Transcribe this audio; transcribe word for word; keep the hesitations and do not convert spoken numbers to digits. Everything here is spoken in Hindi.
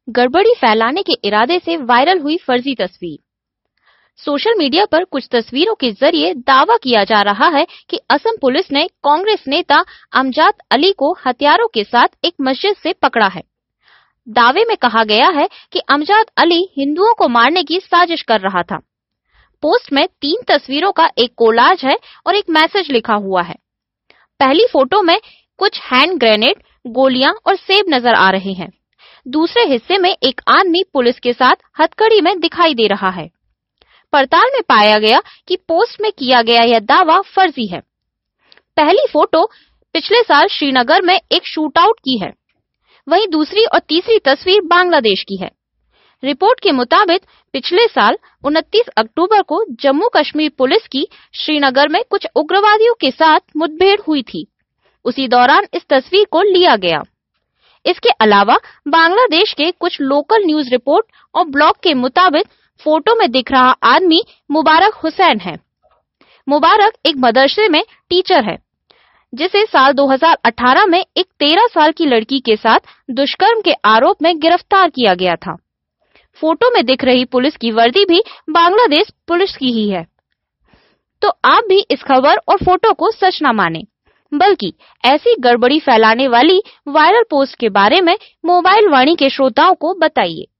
गड़बड़ी फैलाने के इरादे से वायरल हुई फर्जी तस्वीर। सोशल मीडिया पर कुछ तस्वीरों के जरिए दावा किया जा रहा है कि असम पुलिस ने कांग्रेस नेता अमजद अली को हथियारों के साथ एक मस्जिद से पकड़ा है। दावे में कहा गया है कि अमजद अली हिंदुओं को मारने की साजिश कर रहा था। पोस्ट में तीन तस्वीरों का एक कोलाज है और एक मैसेज लिखा हुआ है। पहली फोटो में कुछ हैंड ग्रेनेड, गोलियां और सेब नजर आ रहे हैं। दूसरे हिस्से में एक आदमी पुलिस के साथ हथकड़ी में दिखाई दे रहा है। पड़ताल में पाया गया कि पोस्ट में किया गया यह दावा फर्जी है। पहली फोटो पिछले साल श्रीनगर में एक शूटआउट की है, वहीं दूसरी और तीसरी तस्वीर बांग्लादेश की है। रिपोर्ट के मुताबिक पिछले साल उनतीस अक्टूबर को जम्मू कश्मीर पुलिस की श्रीनगर में कुछ उग्रवादियों के साथ मुठभेड़ हुई थी। उसी दौरान इस तस्वीर को लिया गया। इसके अलावा बांग्लादेश के कुछ लोकल न्यूज रिपोर्ट और ब्लॉग के मुताबिक फोटो में दिख रहा आदमी मुबारक हुसैन है। मुबारक एक मदरसे में टीचर है, जिसे साल दो हज़ार अठारह में एक तेरह साल की लड़की के साथ दुष्कर्म के आरोप में गिरफ्तार किया गया था। फोटो में दिख रही पुलिस की वर्दी भी बांग्लादेश पुलिस की ही है। तो आप भी इस खबर और फोटो को सच न माने, बल्कि ऐसी गड़बड़ी फैलाने वाली वायरल पोस्ट के बारे में मोबाइल वाणी के श्रोताओं को बताइए।